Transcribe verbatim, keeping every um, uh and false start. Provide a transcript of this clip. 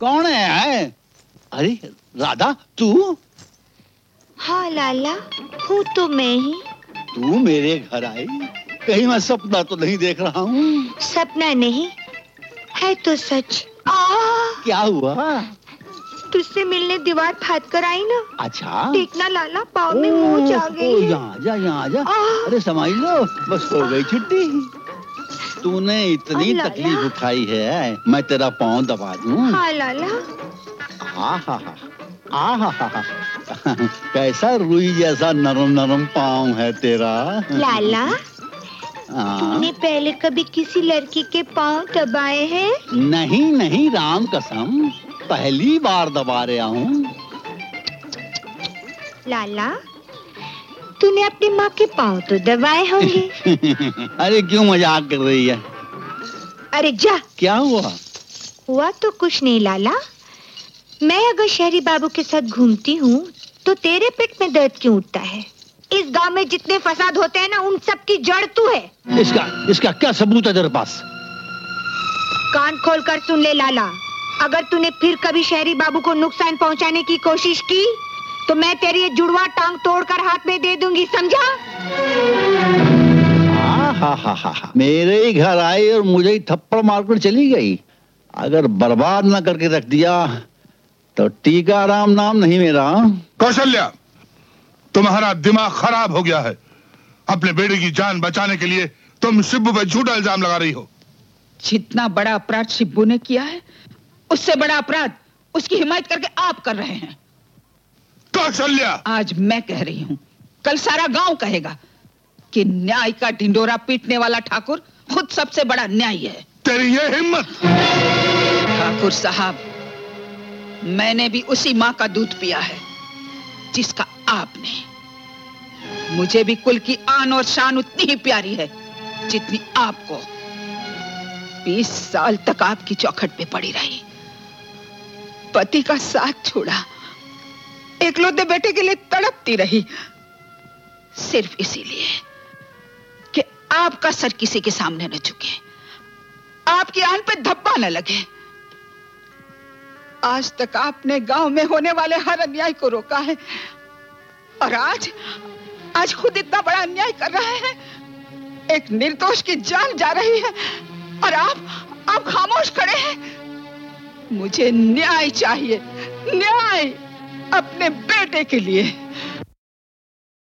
कौन है? अरे राधा, तू? हाँ लाला, हूँ तो मैं ही। तू मेरे घर आई? कहीं मैं सपना तो नहीं देख रहा हूँ? सपना नहीं है तो सच। आ! क्या हुआ? तुझसे मिलने दीवार फाड़ कर आई ना। अच्छा, देखना लाला, पाँव में मोच आ गई है। यहाँ जा, यहाँ जा। अरे समझ लो, बस हो गई छुट्टी। तूने इतनी तकलीफ उठाई है, मैं तेरा पाँव दबा दूं? हाँ लाला। हाँ हाँ हाँ हाँ हाँ हाँ, कैसा रुई जैसा नरम नरम पाँव है तेरा। लाला, तूने पहले कभी किसी लड़की के पाँव दबाए हैं? नहीं नहीं, राम कसम, पहली बार दबा रहा हूँ। लाला, तूने अपनी माँ के पाँव तो दबाए होंगे। अरे क्यों मजाक कर रही है? अरे जा। क्या हुआ? हुआ तो कुछ नहीं लाला। मैं अगर शहरी बाबू के साथ घूमती हूँ तो तेरे पेट में दर्द क्यों उठता है? इस गांव में जितने फसाद होते हैं ना, उन सब की जड़ तू है। इसका इसका क्या सबूत है तेरे पास? कान खोल कर सुन ले लाला, अगर तूने फिर कभी शहरी बाबू को नुकसान पहुंचाने की कोशिश की तो मैं तेरी ये जुड़वा टांग तोड़कर हाथ में दे दूंगी, समझा? हाँ हाँ हाँ हाँ, मेरे ही घर आई और मुझे ही थप्पड़ मारकर चली गई। अगर बर्बाद न करके रख दिया तो टीकाराम नाम नहीं मेरा। कौशल्या, तुम्हारा दिमाग खराब हो गया है। अपने बेटे की जान बचाने के लिए तुम शिब्बू पर झूठा इल्जाम लगा रही हो। जितना बड़ा अपराध शिब्बू ने किया है, उससे बड़ा अपराध उसकी हिमायत करके आप कर रहे हैं। कौशल्या, आज मैं कह रही हूँ, कल सारा गांव कहेगा कि न्याय का ढिंडोरा पीटने वाला ठाकुर खुद सबसे बड़ा न्यायी है। तेरी ये हिम्मत! ठाकुर साहब, मैंने भी उसी माँ का दूध पिया है जिसका आपने। मुझे भी कुल की आन और शान उतनी ही प्यारी है जितनी आपको। बीस साल तक आपकी चौखट पे पड़ी रही, पति का साथ छोड़ा, एकलौते बेटे के लिए तड़पती रही, सिर्फ इसीलिए कि आपका सर किसी के सामने न झुके, आपकी आन पे धब्बा न लगे। आज तक आपने गांव में होने वाले हर अन्याय को रोका है और आज आज खुद इतना बड़ा अन्याय कर रहे हैं। एक निर्दोष की जान जा रही है और आप आप खामोश खड़े हैं। मुझे न्याय चाहिए, न्याय अपने बेटे के लिए।